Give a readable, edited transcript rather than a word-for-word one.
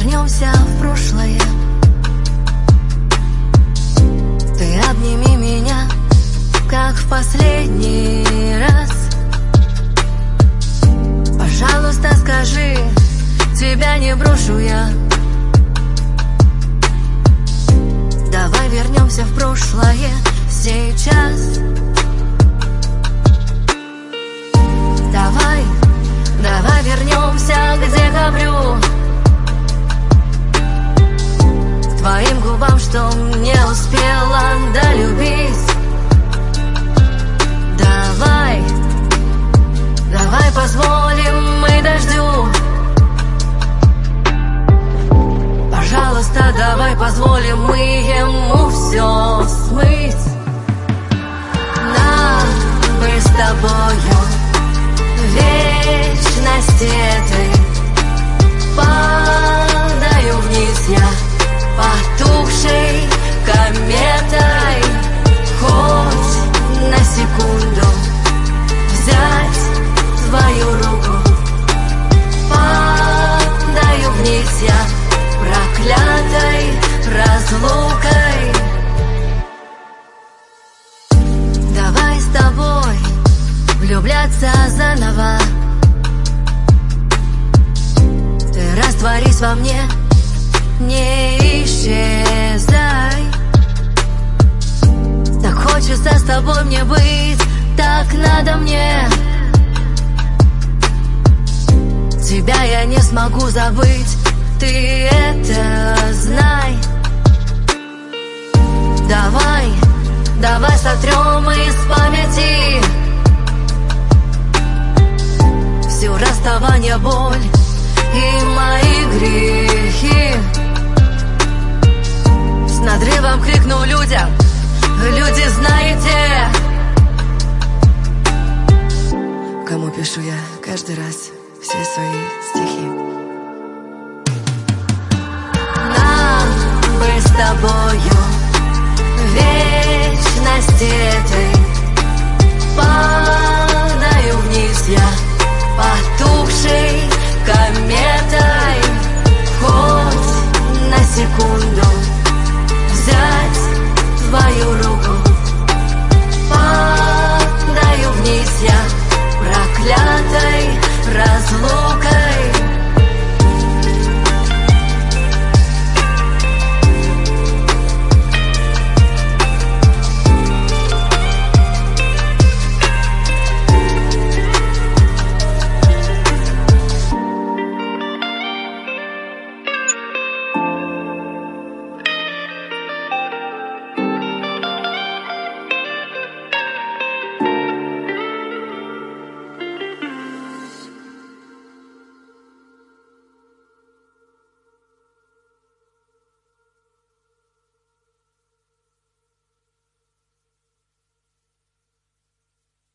вернемся в прошлое. Ты обними меня, как в последний раз. Пожалуйста, скажи, тебя не брошу я. Давай вернемся в прошлое сейчас. Давай вернемся к декабрю, к твоим губам, что не успела долюбить. Давай позволим мы дождю. Пожалуйста, давай позволим мы ему все смыть. Нам бы с тобою вечность этой. Падаю вниз я потухшей кометой. Хоть на секунду взять твою руку. Падаю вниз я проклятой разлукой. Давай с тобой влюбляться заново. Ты растворись во мне, не исчезай. Так хочется с тобой мне быть, так надо мне. Тебя я не смогу забыть, ты это знай. Давай сотрем из памяти всю расставание, боль и мои грехи. С надрывом крикну людям: люди, знаете, кому пишу я каждый раз все свои стихи. Нам бы с тобою вечность этой.